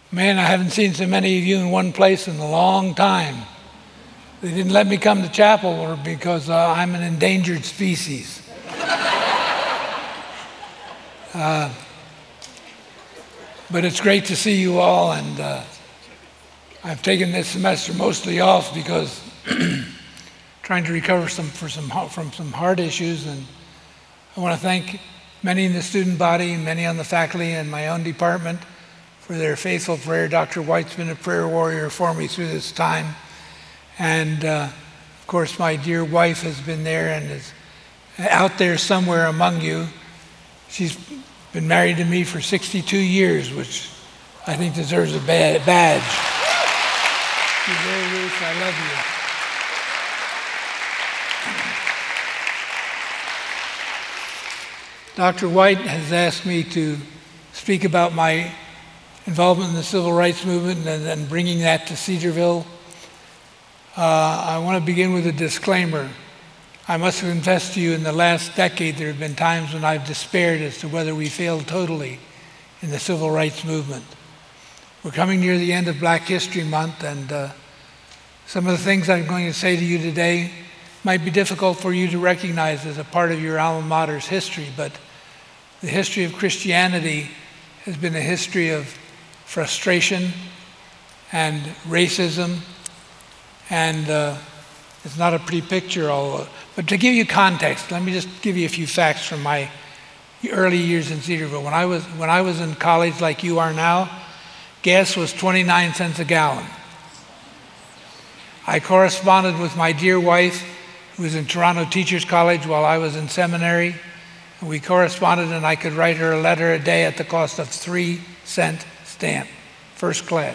Man, I haven't seen so many of you in one place in a long time. They didn't let me come to chapel because I'm an endangered species. But it's great to see you all, and I've taken this semester mostly off because trying to recover from some heart issues, and I want to thank many in the student body, many on the faculty, and my own department for their faithful prayer. Dr. White's been a prayer warrior for me through this time. And of course, my dear wife has been there and is out there somewhere among you. She's been married to me for 62 years, which I think deserves a badge. She's very Ruth, I love you. Dr. White has asked me to speak about my involvement in the civil rights movement and bringing that to Cedarville. I want to begin with a disclaimer. I must confess to you, in the last decade, there have been times when I've despaired as to whether we failed totally in the civil rights movement. We're coming near the end of Black History Month, and some of the things I'm going to say to you today might be difficult for you to recognize as a part of your alma mater's history, but the history of Christianity has been a history of frustration and racism, and it's not a pretty picture. But to give you context, let me just give you a few facts from my early years in Cedarville. When I was in college, like you are now, gas was 29 cents a gallon. I corresponded with my dear wife, who was in Toronto Teachers College while I was in seminary. We corresponded, and I could write her a letter a day at the cost of 3-cent stamp, first class.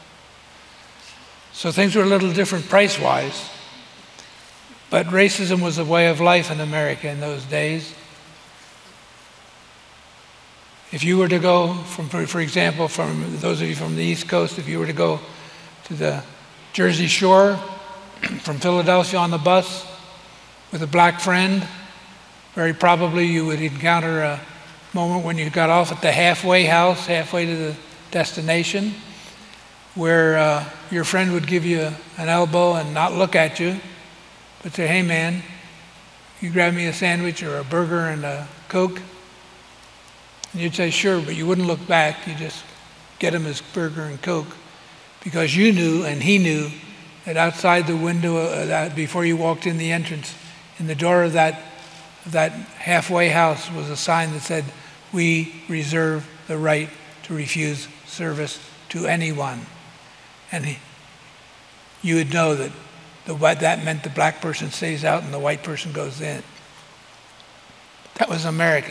So things were a little different price-wise, but racism was a way of life in America in those days. If you were to go for example, from those of you from the East Coast, if you were to go to the Jersey Shore from Philadelphia on the bus with a black friend, very probably you would encounter a moment when you got off at the halfway house, halfway to the destination, where your friend would give you an elbow and not look at you, but say, "Hey man, you grab me a sandwich or a burger and a Coke?" And you'd say, "Sure," but you wouldn't look back. You just get him his burger and Coke, because you knew and he knew that outside the window, before you walked in the entrance, in the door of that halfway house was a sign that said, "We reserve the right to refuse service to anyone." And you would know that that meant the black person stays out and the white person goes in. That was America.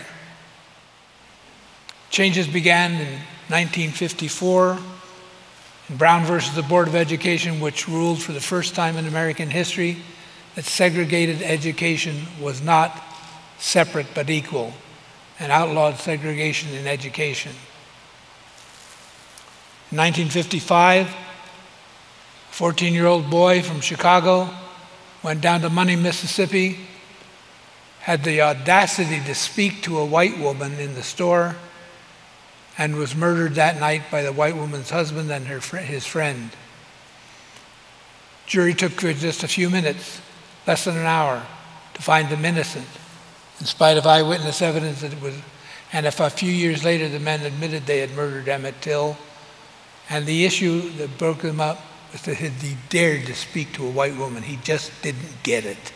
Changes began in 1954 in Brown versus the Board of Education, which ruled for the first time in American history that segregated education was not separate but equal, and outlawed segregation in education. In 1955, a 14-year-old boy from Chicago went down to Money, Mississippi, had the audacity to speak to a white woman in the store, and was murdered that night by the white woman's husband and his friend. Jury took just a few minutes, less than an hour, to find him innocent, in spite of eyewitness evidence that it was. And if a few years later the men admitted they had murdered Emmett Till, and the issue that broke them up was that he dared to speak to a white woman. He just didn't get it.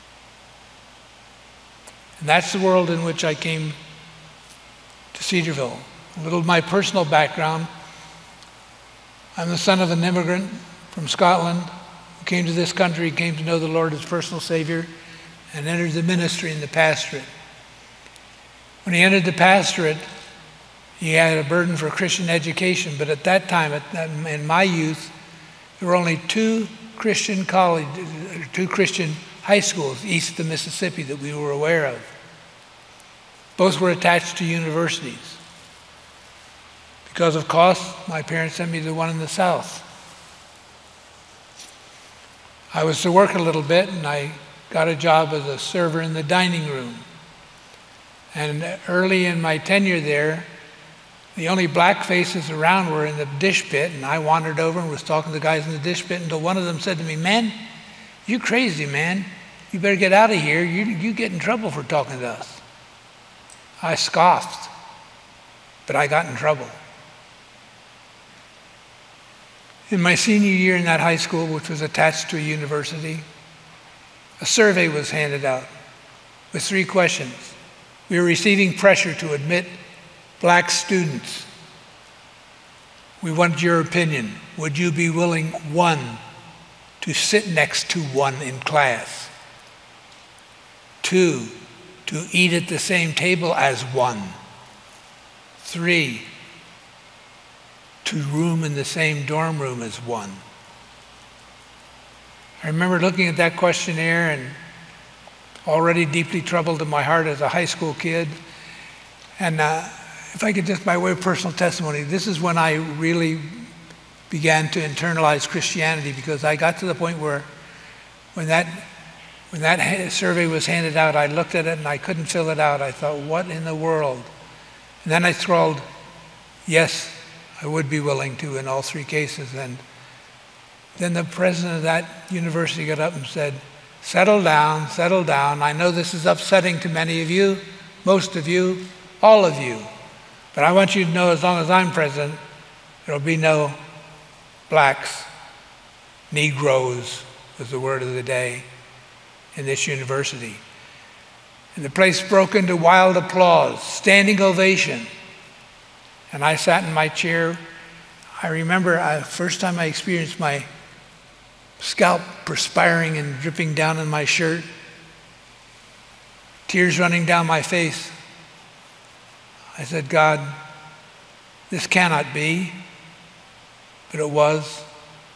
And that's the world in which I came to Cedarville. A little of my personal background. I'm the son of an immigrant from Scotland who came to this country, came to know the Lord as personal Savior, and entered the ministry in the pastorate. When he entered the pastorate, he had a burden for Christian education, but at that time, in my youth, there were only two Christian high schools east of the Mississippi that we were aware of. Both were attached to universities. Because of cost, my parents sent me to the one in the south. I was to work a little bit, and I got a job as a server in the dining room. And early in my tenure there, The only black faces around were in the dish pit, and I wandered over and was talking to the guys in the dish pit until one of them said to me, "Man, you crazy, man. You better get out of here. You get in trouble for talking to us." I scoffed, but I got in trouble. In my senior year in that high school, which was attached to a university, a survey was handed out with 3 questions. We were receiving pressure to admit black students. We want your opinion. Would you be willing, 1, to sit next to one in class? 2, to eat at the same table as one? 3, to room in the same dorm room as one? I remember looking at that questionnaire and already deeply troubled in my heart as a high school kid. And if I could just, by way of personal testimony, this is when I really began to internalize Christianity, because I got to the point where when that survey was handed out, I looked at it and I couldn't fill it out. I thought, what in the world? And then I scrawled, yes, I would be willing to in all 3 cases. And then the president of that university got up and said, settle down, settle down. I know this is upsetting to many of you, most of you, all of you. But I want you to know, as long as I'm president, there will be no blacks, Negroes was the word of the day in this university. And the place broke into wild applause, standing ovation. And I sat in my chair. I remember the first time I experienced my scalp perspiring and dripping down in my shirt, tears running down my face. I said, God, this cannot be, but it was.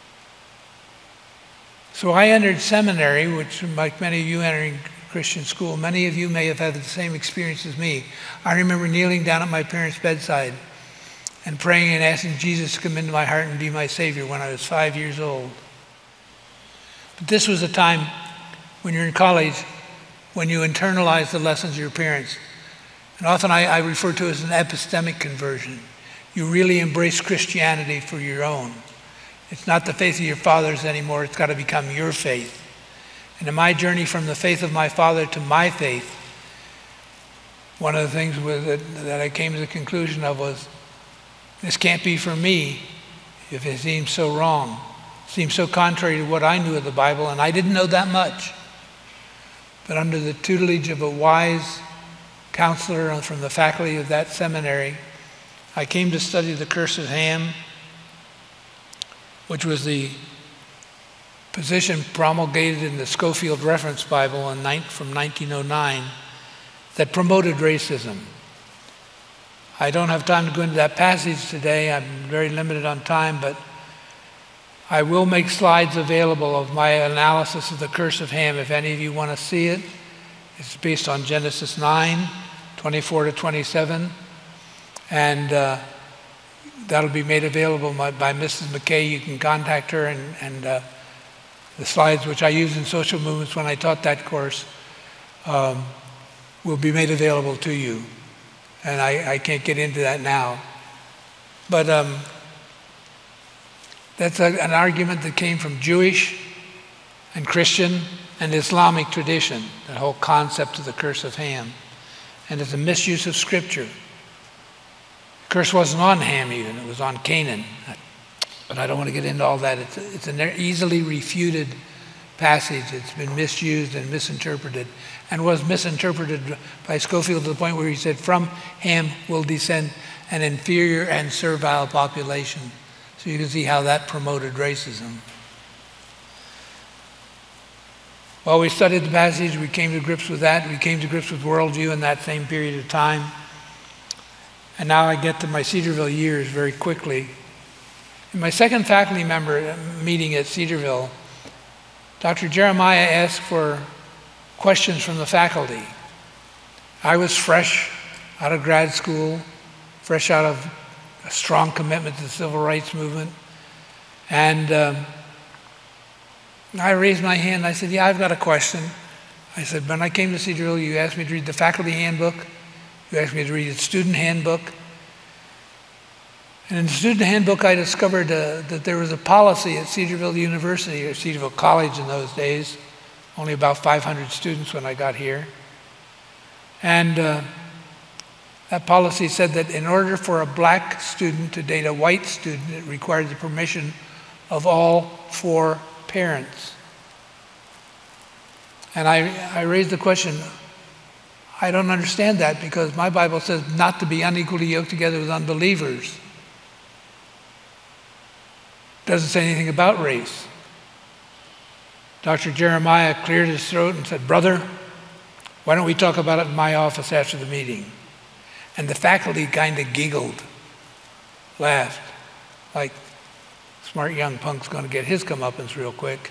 So I entered seminary, which, like many of you entering Christian school, many of you may have had the same experience as me. I remember kneeling down at my parents' bedside and praying and asking Jesus to come into my heart and be my Savior when I was 5 years old. But this was a time when you're in college, when you internalize the lessons of your parents. And often I refer to it as an epistemic conversion. You really embrace Christianity for your own. It's not the faith of your fathers anymore. It's got to become your faith. And in my journey from the faith of my father to my faith, one of the things that I came to the conclusion of was, this can't be for me if it seems so wrong. It seems so contrary to what I knew of the Bible, and I didn't know that much. But under the tutelage of a wise counselor from the faculty of that seminary, I came to study the Curse of Ham, which was the position promulgated in the Scofield Reference Bible from 1909 that promoted racism. I don't have time to go into that passage today. I'm very limited on time, but I will make slides available of my analysis of the Curse of Ham if any of you want to see it. It's based on Genesis 9, 24 to 27, and that'll be made available by Mrs. McKay. You can contact her, and the slides which I used in social movements when I taught that course will be made available to you. And I can't get into that now. But that's an argument that came from Jewish and Christian and Islamic tradition, the whole concept of the Curse of Ham. And it's a misuse of Scripture. The curse wasn't on Ham even, it was on Canaan. But I don't want to get into all that. It's an easily refuted passage. It's been misused and misinterpreted, and was misinterpreted by Scofield to the point where he said, from Ham will descend an inferior and servile population. So you can see how that promoted racism. While we studied the passage, we came to grips with that. We came to grips with worldview in that same period of time. And now I get to my Cedarville years very quickly. In my second faculty member meeting at Cedarville, Dr. Jeremiah asked for questions from the faculty. I was fresh out of grad school, fresh out of a strong commitment to the civil rights movement. And I raised my hand and I said, yeah, I've got a question. I said, when I came to Cedarville, you asked me to read the faculty handbook. You asked me to read the student handbook. And in the student handbook, I discovered that there was a policy at Cedarville University, or Cedarville College in those days, only about 500 students when I got here. And that policy said that in order for a black student to date a white student, it required the permission of all 4 parents. And I raised the question, I don't understand that, because my Bible says not to be unequally yoked together with unbelievers. Doesn't say anything about race. Dr. Jeremiah cleared his throat and said, "Brother, why don't we talk about it in my office after the meeting?" And the faculty kind of giggled, laughed, like smart young punk's going to get his comeuppance real quick.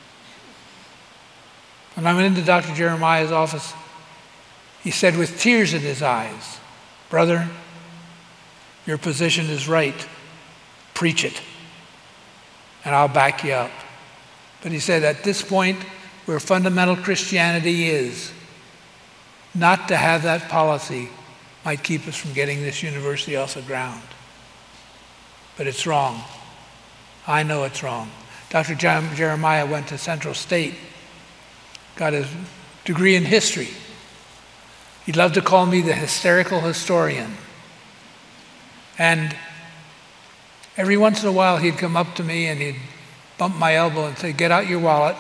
When I went into Dr. Jeremiah's office, he said with tears in his eyes, "Brother, your position is right. Preach it, and I'll back you up." But he said, at this point, where fundamental Christianity is, not to have that policy might keep us from getting this university off the ground. But it's wrong. I know it's wrong. Dr. Jeremiah went to Central State, got his degree in history. He loved to call me the hysterical historian. And every once in a while, he'd come up to me and he'd bump my elbow and say, "Get out your wallet."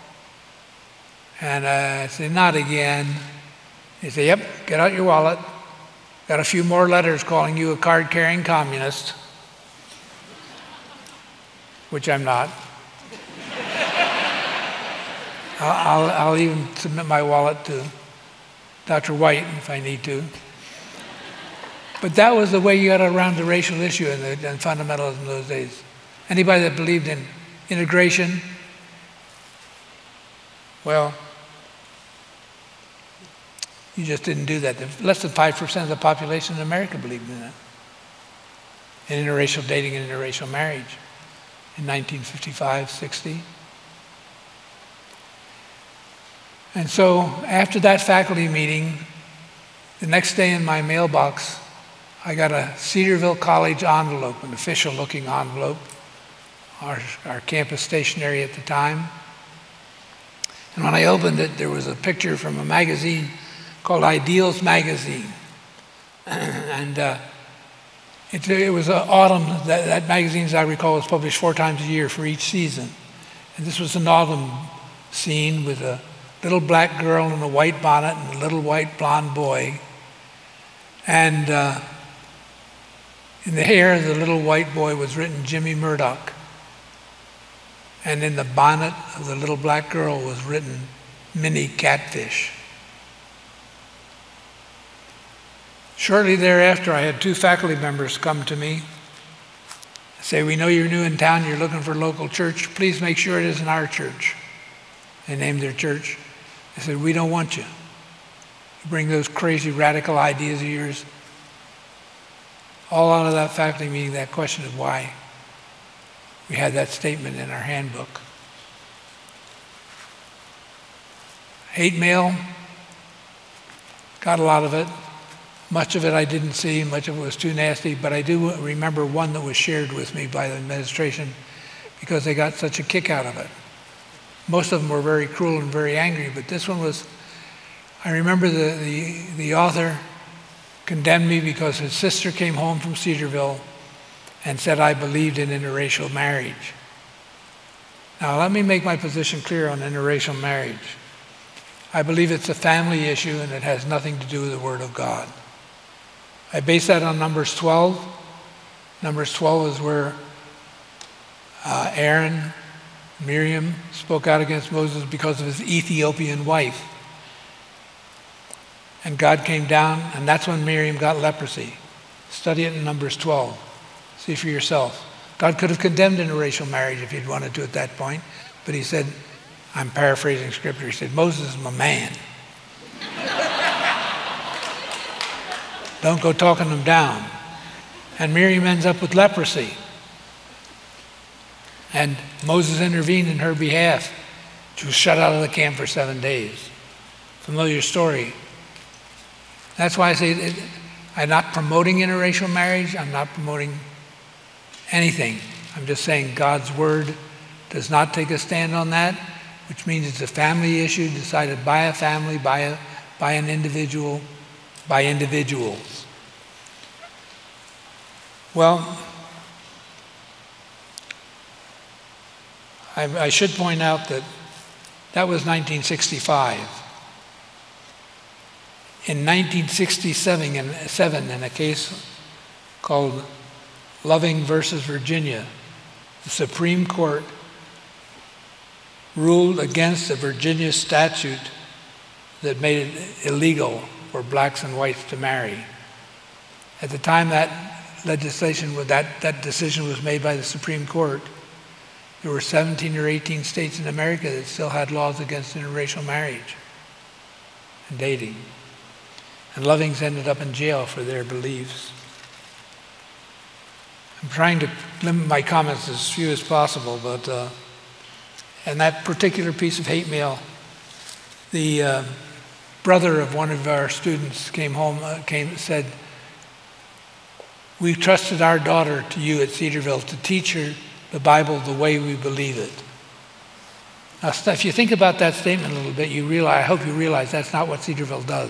And I'd say, "Not again." He'd say, "Yep, get out your wallet. Got a few more letters calling you a card-carrying communist," which I'm not. I'll even submit my wallet to Dr. White if I need to. But that was the way you got around the racial issue and fundamentalism in those days. Anybody that believed in integration, well, you just didn't do that. Less than 5% of the population in America believed in that. In interracial dating and interracial marriage in 1955, 60. And so after that faculty meeting, the next day in my mailbox, I got a Cedarville College envelope, an official looking envelope, our campus stationery at the time. And when I opened it, there was a picture from a magazine called Ideals Magazine. And it was autumn. That magazine, as I recall, was published 4 times a year for each season. And this was an autumn scene with a little black girl in a white bonnet and a little white blonde boy. And in the hair of the little white boy was written Jimmy Murdoch. And in the bonnet of the little black girl was written Minnie Catfish. Shortly thereafter, I had 2 faculty members come to me and say, "We know you're new in town, you're looking for a local church. Please make sure it isn't our church." They named their church. They said, "We don't want you. You bring those crazy radical ideas of yours." All out of that faculty meeting, that question of why we had that statement in our handbook. Hate mail, got a lot of it. Much of it I didn't see, much of it was too nasty, but I do remember one that was shared with me by the administration because they got such a kick out of it. Most of them were very cruel and very angry, but this one was, I remember the author condemned me because his sister came home from Cedarville and said I believed in interracial marriage. Now let me make my position clear on interracial marriage. I believe it's a family issue and it has nothing to do with the Word of God. I base that on Numbers 12. Numbers 12 is where Aaron, Miriam spoke out against Moses because of his Ethiopian wife. And God came down, and that's when Miriam got leprosy. Study it in Numbers 12. See for yourself. God could have condemned interracial marriage if he'd wanted to at that point, but he said, I'm paraphrasing scripture, he said, Moses is my man. Don't go talking them down. And Miriam ends up with leprosy. And Moses intervened in her behalf. She was shut out of the camp for 7 days. Familiar story. That's why I say I'm not promoting interracial marriage. I'm not promoting anything. I'm just saying God's word does not take a stand on that, which means it's a family issue decided by a family, by an individual, by individuals. Well, I should point out that was 1965. In 1967, in a case called Loving versus Virginia, the Supreme Court ruled against a Virginia statute that made it illegal for blacks and whites to marry. At the time that decision was made by the Supreme Court, there were 17 or 18 states in America that still had laws against interracial marriage and dating. And Lovings ended up in jail for their beliefs. I'm trying to limit my comments as few as possible, but in that particular piece of hate mail, the brother of one of our students came home, said, "We trusted our daughter to you at Cedarville to teach her the Bible the way we believe it." Now, if you think about that statement a little bit, I hope you realize that's not what Cedarville does.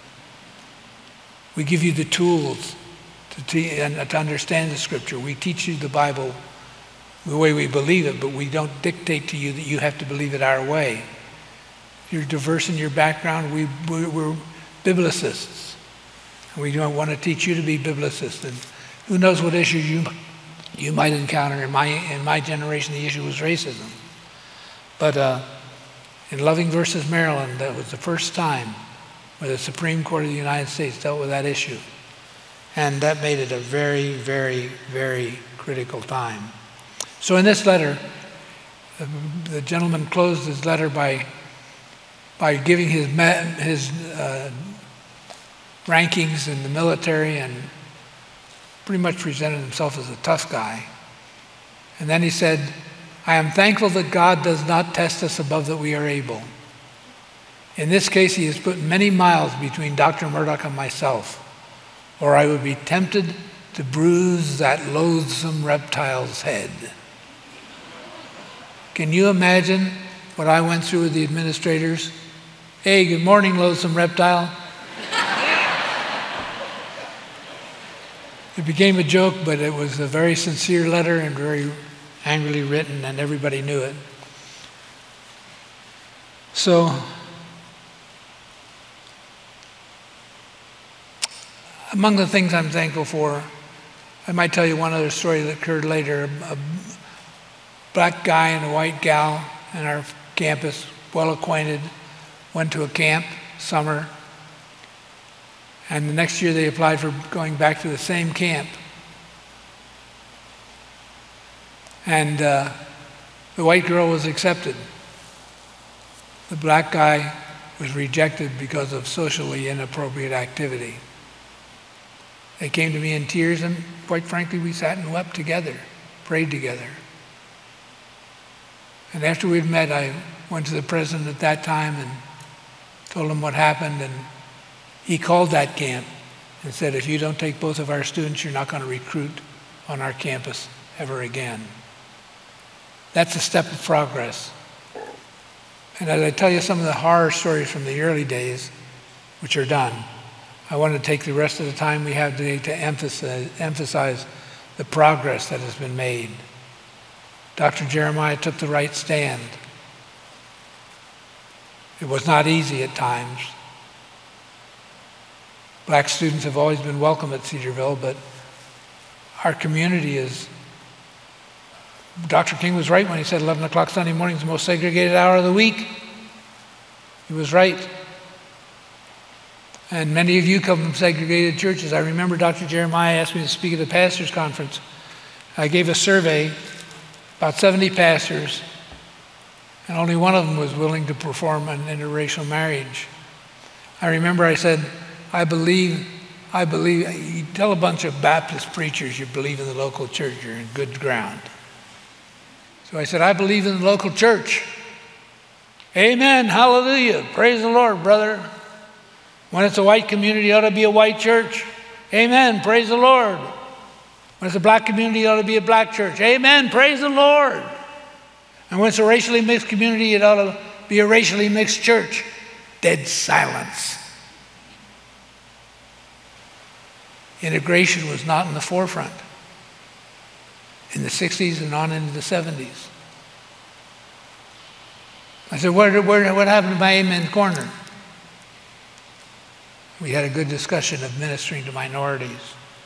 We give you the tools to understand the Scripture. We teach you the Bible the way we believe it, but we don't dictate to you that you have to believe it our way. You're diverse in your background. We're biblicists. And we don't want to teach you to be biblicists. And who knows what issues you might encounter. In my generation, the issue was racism. But in Loving versus Maryland, that was the first time where the Supreme Court of the United States dealt with that issue. And that made it a very, very, very critical time. So in this letter, the gentleman closed his letter by giving his rankings in the military and pretty much presented himself as a tough guy. And then he said, "I am thankful that God does not test us above that we are able. In this case, he has put many miles between Dr. Murdoch and myself, or I would be tempted to bruise that loathsome reptile's head." Can you imagine what I went through with the administrators? "Hey, good morning, loathsome reptile." It became a joke, but it was a very sincere letter and very angrily written, and everybody knew it. So, among the things I'm thankful for, I might tell you one other story that occurred later. A black guy and a white gal in our campus, well acquainted, went to a camp, summer, and the next year they applied for going back to the same camp. And the white girl was accepted. The black guy was rejected because of socially inappropriate activity. They came to me in tears, and quite frankly, we sat and wept together, prayed together. And after we'd met, I went to the president at that time and told him what happened, and he called that camp and said, "If you don't take both of our students, you're not going to recruit on our campus ever again." That's a step of progress. And as I tell you some of the horror stories from the early days, which are done, I want to take the rest of the time we have today to emphasize the progress that has been made. Dr. Jeremiah took the right stand. It was not easy at times. Black students have always been welcome at Cedarville, but our community is, Dr. King was right when he said 11 o'clock Sunday morning is the most segregated hour of the week. He was right. And many of you come from segregated churches. I remember Dr. Jeremiah asked me to speak at the pastors' conference. I gave a survey, about 70 pastors, and only one of them was willing to perform an interracial marriage. I remember I said, I believe, you tell a bunch of Baptist preachers you believe in the local church, you're in good ground. So I said, I believe in the local church. Amen, hallelujah, praise the Lord, brother. When it's a white community, it ought to be a white church. Amen, praise the Lord. When it's a black community, it ought to be a black church. Amen. Praise the Lord. And when it's a racially mixed community, it ought to be a racially mixed church. Dead silence. Integration was not in the forefront in the 60s and on into the 70s. I said, what happened to my Amen Corner? We had a good discussion of ministering to minorities.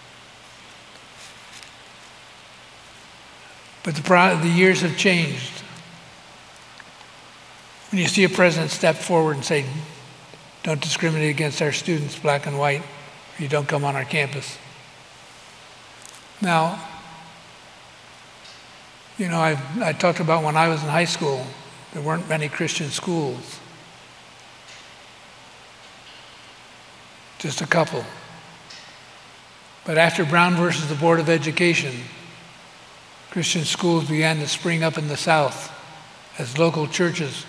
But the years have changed. When you see a president step forward and say, don't discriminate against our students, black and white, or you don't come on our campus. Now, you know, I talked about when I was in high school, there weren't many Christian schools. Just a couple. But after Brown versus the Board of Education, Christian schools began to spring up in the South as local churches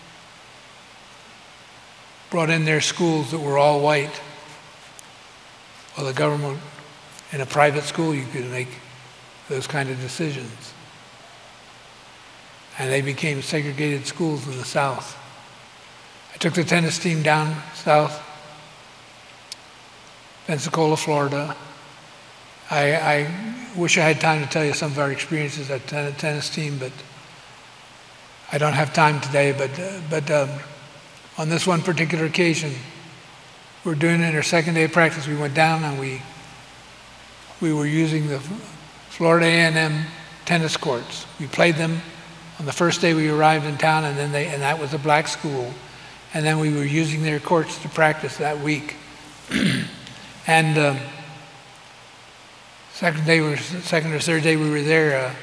brought in their schools that were all white. Well, the government, in a private school, you could make those kind of decisions. And they became segregated schools in the South. I took the tennis team down south, Pensacola, Florida. I wish I had time to tell you some of our experiences at the tennis team, but I don't have time today. But on this one particular occasion, we're doing it in our second day of practice. We went down and we were using the Florida A&M tennis courts. We played them on the first day we arrived in town, and that was a black school. And then we were using their courts to practice that week. And second or third day we were there,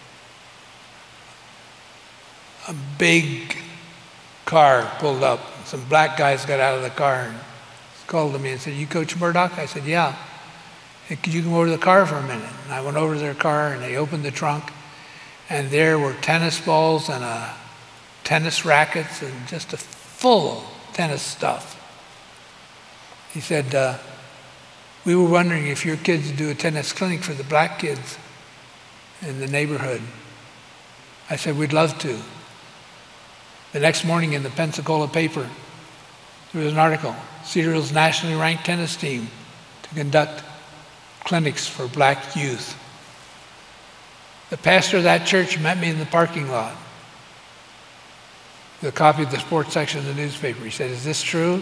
a big car pulled up. Some black guys got out of the car and called to me and said, "You Coach Murdoch?" I said, "Yeah." "Could you come over to the car for a minute?" And I went over to their car and they opened the trunk, and there were tennis balls and tennis rackets and just a full tennis stuff. He said, "We were wondering if your kids would do a tennis clinic for the black kids in the neighborhood." I said, "We'd love to." The next morning in the Pensacola paper, there was an article, Cedarville's nationally ranked tennis team to conduct clinics for black youth. The pastor of that church met me in the parking lot with a copy of the sports section of the newspaper. He said, "Is this true?"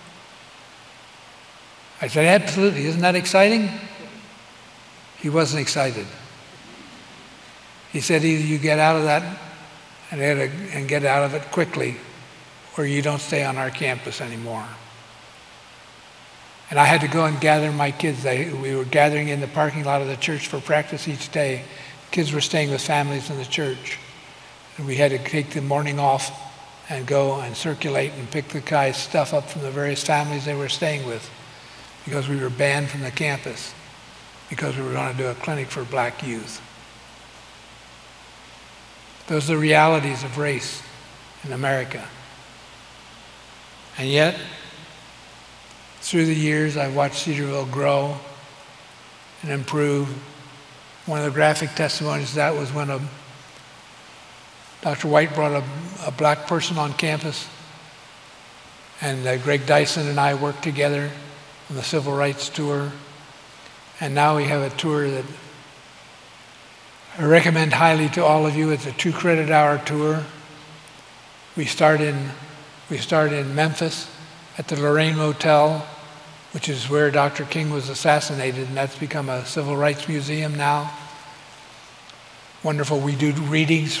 I said, "Absolutely. Isn't that exciting?" He wasn't excited. He said, "Either you get out of that and get out of it quickly, or you don't stay on our campus anymore." And I had to go and gather my kids. We were gathering in the parking lot of the church for practice each day. Kids were staying with families in the church. And we had to take the morning off and go and circulate and pick the guys' stuff up from the various families they were staying with, because we were banned from the campus because we were going to do a clinic for black youth. Those are the realities of race in America. And yet, through the years, I've watched Cedarville grow and improve. One of the graphic testimonies of that was when Dr. White brought a black person on campus, and Greg Dyson and I worked together on the Civil Rights Tour. And now we have a tour that I recommend highly to all of you. It's a 2-credit-hour tour. We start in Memphis at the Lorraine Motel, which is where Dr. King was assassinated, and that's become a civil rights museum now. Wonderful. We do readings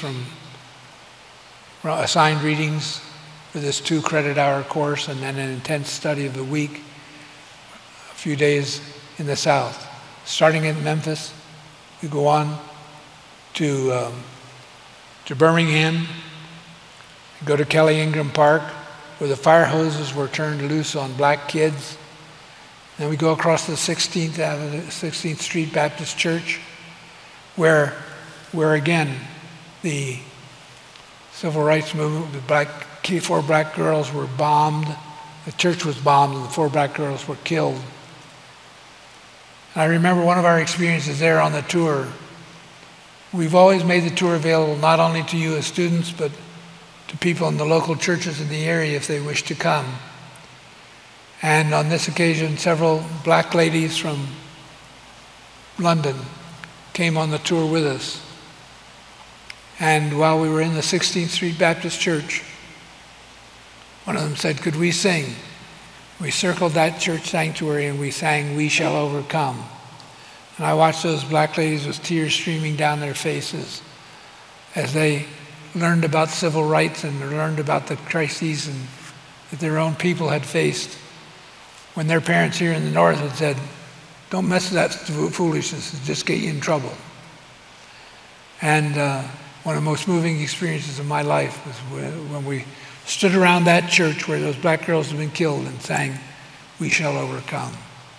assigned readings for this 2-credit-hour course, and then an intense study of the week, a few days in the South. Starting in Memphis, we go on to Birmingham, go to Kelly Ingram Park, where the fire hoses were turned loose on black kids. Then we go across the 16th Street Baptist Church, where again, the civil rights movement, the 4 black girls were bombed. The church was bombed and the 4 black girls were killed. And I remember one of our experiences there on the tour. We've always made the tour available not only to you as students, but to people in the local churches in the area if they wish to come. And on this occasion, several black ladies from London came on the tour with us. And while we were in the 16th Street Baptist Church, one of them said, "Could we sing?" We circled that church sanctuary and we sang, "We Shall Overcome." And I watched those black ladies with tears streaming down their faces as they learned about civil rights and learned about the crises that their own people had faced when their parents here in the North had said, "Don't mess with that foolishness, it'll just get you in trouble." And one of the most moving experiences of my life was when we stood around that church where those black girls had been killed and sang, "We Shall Overcome."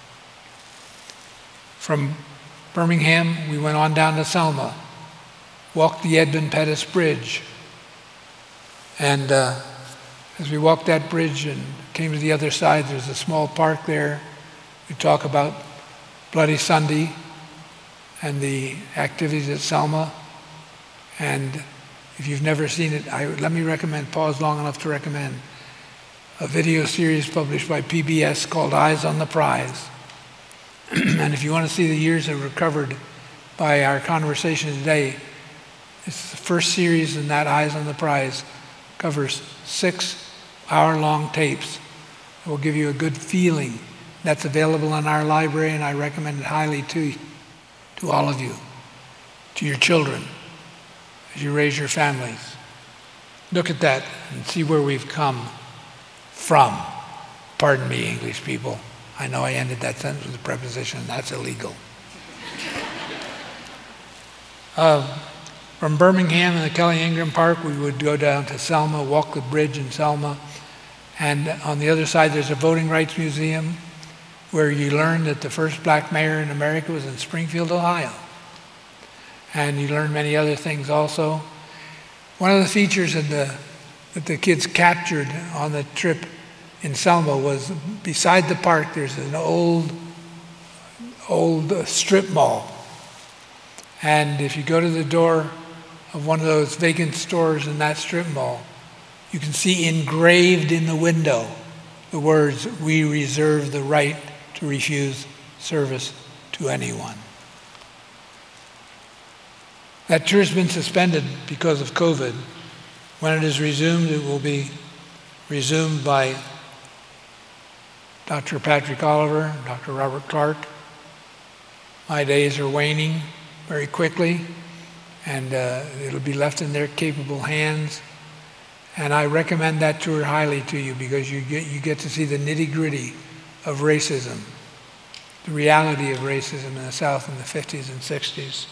From Birmingham, we went on down to Selma, walked the Edmund Pettus Bridge. And as we walked that bridge and came to the other side, there's a small park there. We talk about Bloody Sunday and the activities at Selma. And if you've never seen it, let me recommend, pause long enough to recommend, a video series published by PBS called Eyes on the Prize. And if you want to see the years that were covered by our conversation today, it's the first series in that Eyes on the Prize, covers 6 hour-long tapes that will give you a good feeling. That's available in our library, and I recommend it highly to all of you, to your children, as you raise your families. Look at that and see where we've come from. Pardon me, English people. I know I ended that sentence with a preposition, and that's illegal. From Birmingham and the Kelly Ingram Park, we would go down to Selma, walk the bridge in Selma, and on the other side there's a voting rights museum where you learn that the first black mayor in America was in Springfield, Ohio. And you learn many other things also. One of the features that the kids captured on the trip in Selma was beside the park there's an old strip mall. And if you go to the door of one of those vacant stores in that strip mall, you can see engraved in the window the words, "We reserve the right to refuse service to anyone." That tour has been suspended because of COVID. When it is resumed, it will be resumed by Dr. Patrick Oliver, Dr. Robert Clark. My days are waning very quickly, and it'll be left in their capable hands. And I recommend that tour highly to you because you get to see the nitty-gritty of racism, the reality of racism in the South in the 50s and 60s.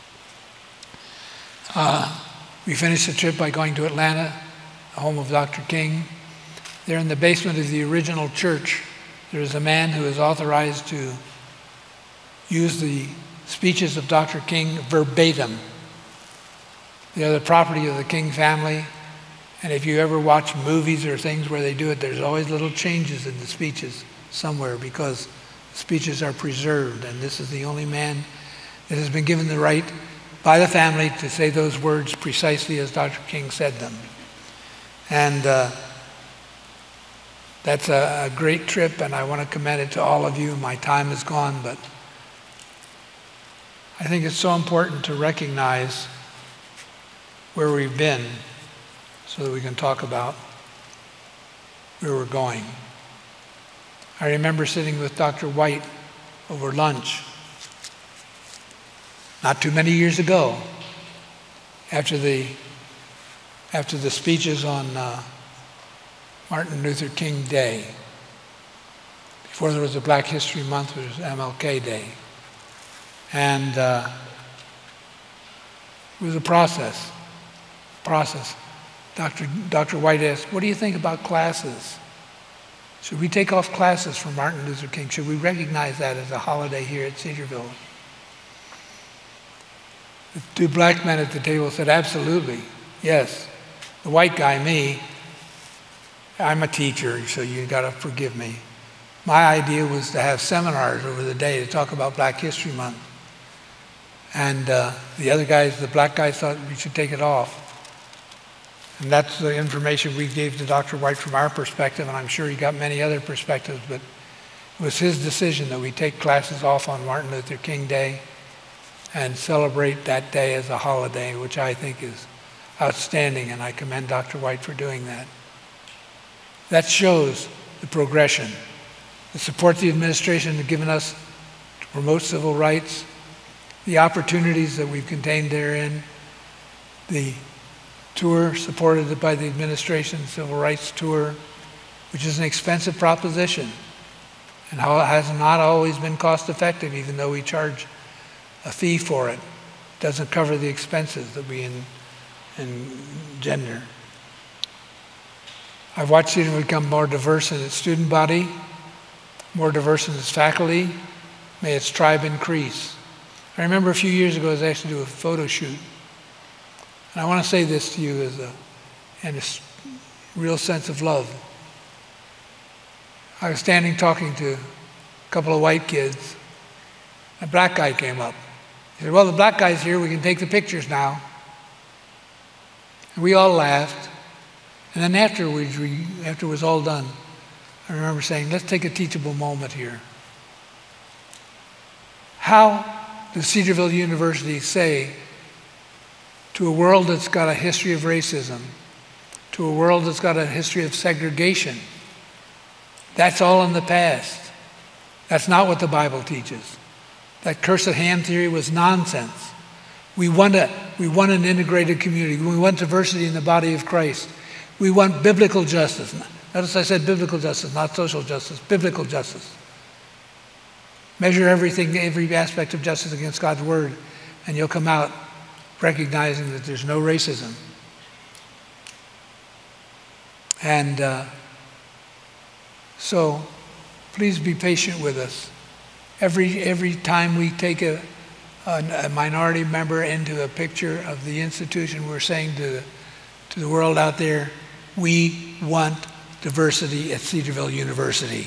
We finished the trip by going to Atlanta, the home of Dr. King. There in the basement of the original church, there is a man who is authorized to use the speeches of Dr. King verbatim. They are the property of the King family, and if you ever watch movies or things where they do it, there's always little changes in the speeches somewhere because the speeches are preserved, and this is the only man that has been given the right by the family to say those words precisely as Dr. King said them. And that's a great trip, and I want to commend it to all of you. My time is gone, but I think it's so important to recognize where we've been so that we can talk about where we're going. I remember sitting with Dr. White over lunch not too many years ago after the speeches on Martin Luther King Day. Before there was a Black History Month, there was MLK Day. And it was a process. Dr. White asked, "What do you think about classes? Should we take off classes for Martin Luther King? Should we recognize that as a holiday here at Cedarville?" The two black men at the table said, "Absolutely, yes." The white guy, me, I'm a teacher, so you gotta forgive me. my idea was to have seminars over the day to talk about Black History Month. And the other guys, the black guys, thought we should take it off. And that's the information we gave to Dr. White from our perspective, and I'm sure he got many other perspectives, but it was his decision that we take classes off on Martin Luther King Day and celebrate that day as a holiday, which I think is outstanding, and I commend Dr. White for doing that. That shows the progression, the support the administration has given us to promote civil rights, the opportunities that we've contained therein, the tour supported by the administration, civil rights tour, which is an expensive proposition and how it has not always been cost effective, even though we charge a fee for it. It doesn't cover the expenses that we engender. I've watched it become more diverse in its student body, more diverse in its faculty. May its tribe increase. I remember a few years ago I was asked to do a photo shoot. And I want to say this to you in a real sense of love. I was standing talking to a couple of white kids. A black guy came up. He said, well, the black guy's here, we can take the pictures now. And we all laughed. And then afterwards, after it was all done, I remember saying, let's take a teachable moment here. How does Cedarville University say to a world that's got a history of racism, to a world that's got a history of segregation, that's all in the past. That's not what the Bible teaches. That curse of Ham theory was nonsense. We want an integrated community. We want diversity in the body of Christ. We want biblical justice. Notice I said biblical justice, not social justice, biblical justice. Measure everything, every aspect of justice against God's word, and you'll come out recognizing that there's no racism. And so please be patient with us. Every time we take a minority member into a picture of the institution, we're saying to the world out there, we want diversity at Cedarville University.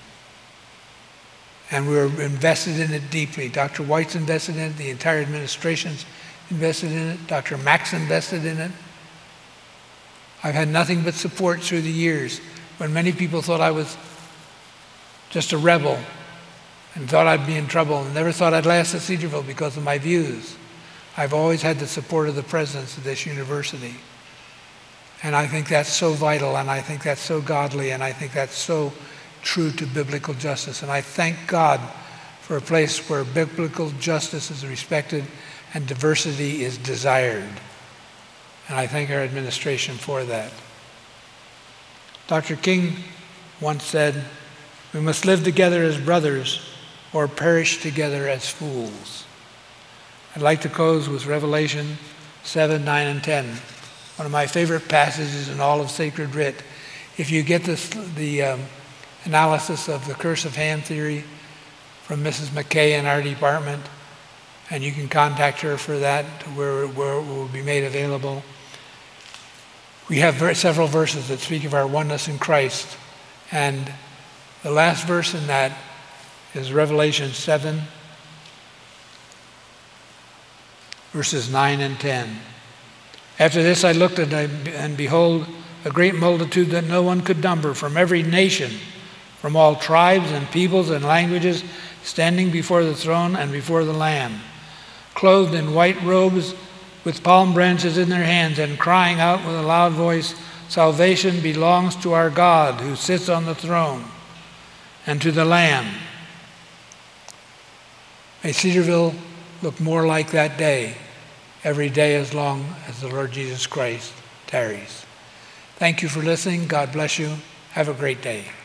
And we're invested in it deeply. Dr. White's invested in it, the entire administration's invested in it, Dr. Mack's invested in it. I've had nothing but support through the years. When many people thought I was just a rebel and thought I'd be in trouble and never thought I'd last at Cedarville because of my views, I've always had the support of the presidents of this university. And I think that's so vital, and I think that's so godly, and I think that's so true to biblical justice. And I thank God for a place where biblical justice is respected and diversity is desired. And I thank our administration for that. Dr. King once said, we must live together as brothers or perish together as fools. I'd like to close with Revelation 7, 9, and 10. One of my favorite passages in all of Sacred Writ. If you get the analysis of the curse of Ham theory from Mrs. McKay in our department, and you can contact her for that, where it will be made available. We have several verses that speak of our oneness in Christ, and the last verse in that is Revelation 7, verses 9 and 10. After this I looked, and behold, a great multitude that no one could number, from every nation, from all tribes and peoples and languages, standing before the throne and before the Lamb, clothed in white robes with palm branches in their hands, and crying out with a loud voice, salvation belongs to our God who sits on the throne and to the Lamb. May Cedarville look more like that day every day as long as the Lord Jesus Christ tarries. Thank you for listening. God bless you. Have a great day.